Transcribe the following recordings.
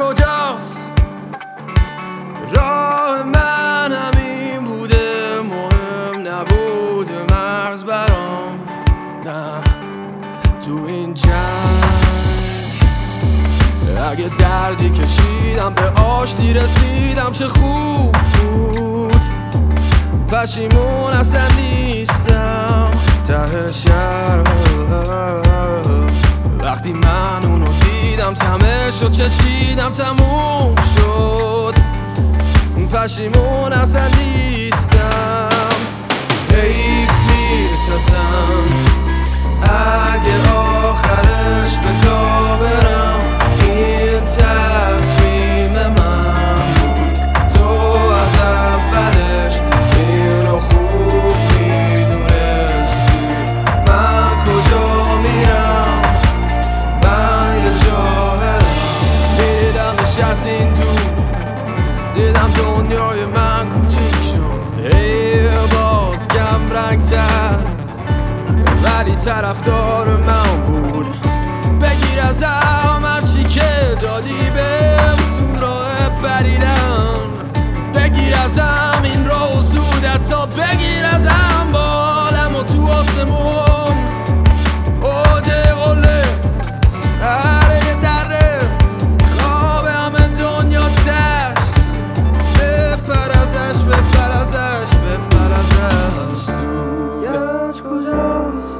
کجاست؟ راه من همین بوده، مهم نبوده مرز برام. نه تو این جنگ اگه دردی کشیدم به آشتی رسیدم چه خوب بود. پشیمون اصلا نیستم ته شب وقتی من اونو دیدم تمه شد چه چیدم تموم شد. پشیمون اصلا نیستم. حیف نیست اصلا اگه آخرش به گاه برم. این تصمیم من بود، تو از اولش اینو خوب میدونستی. من کجا میرم؟ من یه جاهلم. میدیدمش از این دور، دیدم دنیای من کوچیک شد. باز کم رنگ تر ولی طرفدار من بود. بگیر ازم هرچی که دادی بهم تو راه پریدن. بگیر ازم این راه و زودت تا بگیر ازم بالم و تو آسمون. اوده قله هره دره خواب همه دنیا تش. بپر ازش بپر ازش بپر ازش. گنج کجاست؟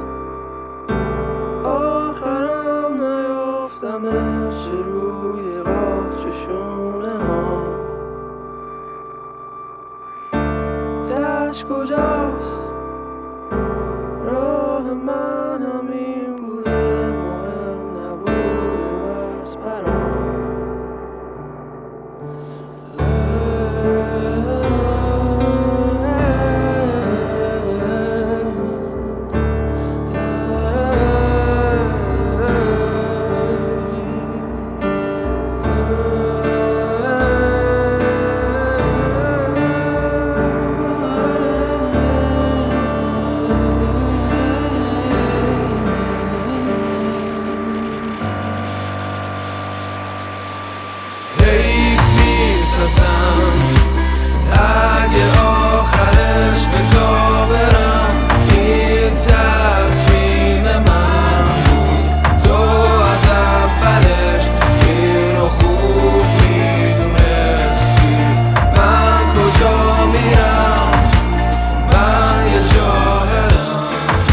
آخرم نیافتمش روی قاف چشونه ها. تش کجاست؟ راه من همین بوده، مهم نبوده مرز برام. اگه آخرش به گاه برم. این تصمیم من بود، تو از اولش اینو خوب میدونستی. من کجا میرم؟ من یه جاهلم.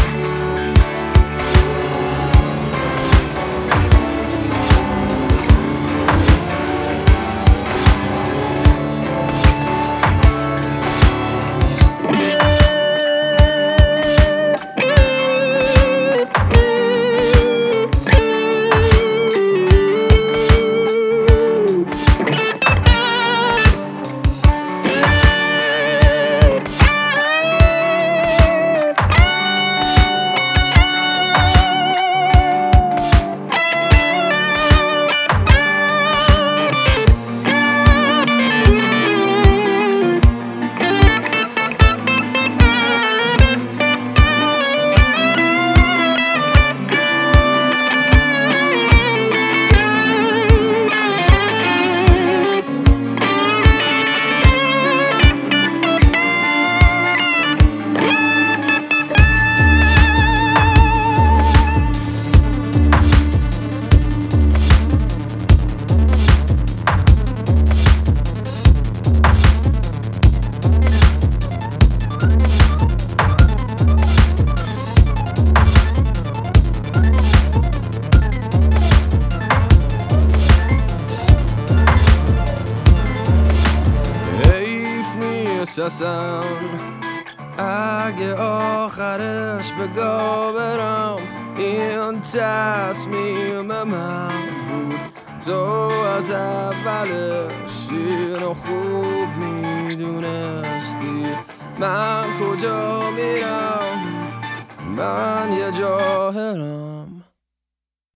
اگه آخرش به گاه برم. این تصمیم من بود، تو از اولش اینو خوب میدونستی. من کجا میرم؟ من یه جاهلم.